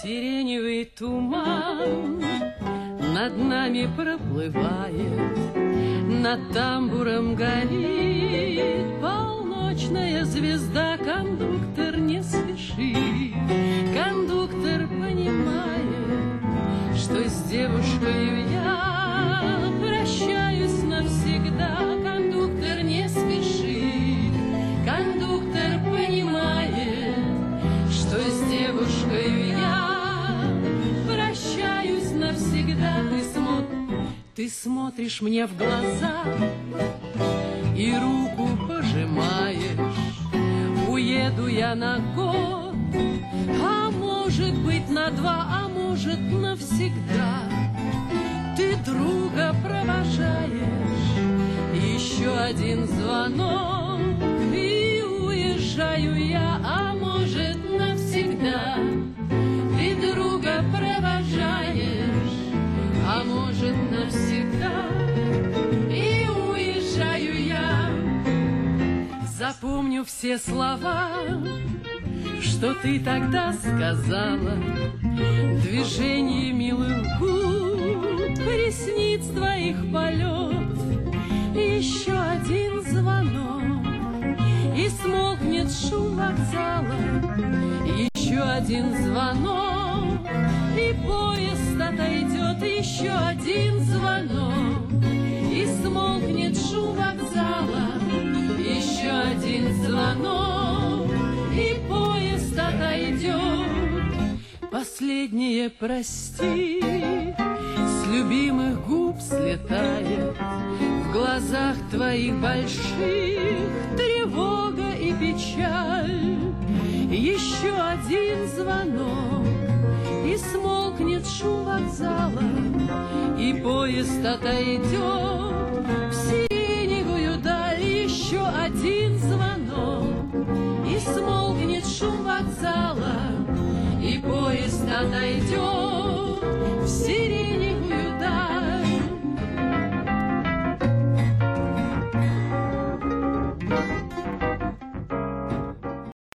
Сиреневый туман над нами проплывает, над тамбуром горит полночная звезда. Кондуктор, не спеши, кондуктор понимает, что с девушкой я прощаюсь навсегда. Кондуктор, не спеши, кондуктор понимает, что с девушкой я прощаюсь навсегда. Ты смотришь мне в глаза и руку пожимаешь. Уеду я на год, а может быть на два, а может навсегда. Ты друга провожаешь, еще один звонок, и уезжаю я, а может навсегда. Ты друга провожаешь, а может навсегда, и уезжаю я. Запомню все слова, что ты тогда сказала, движение милых губ, ресниц твоих полет. Еще один звонок, и смолкнет шум вокзала. Еще один звонок, и поезд отойдет. Еще один звонок, и смолкнет шум вокзала. Еще один звонок, и поезд отойдет. Последнее прости с любимых губ слетает. В глазах твоих больших тревога и печаль. Еще один звонок, и смолкнет шум вокзала, и поезд отойдет в синевую даль. Еще один звонок, и смолкнет шум вокзала, и поезд отойдет в сирень.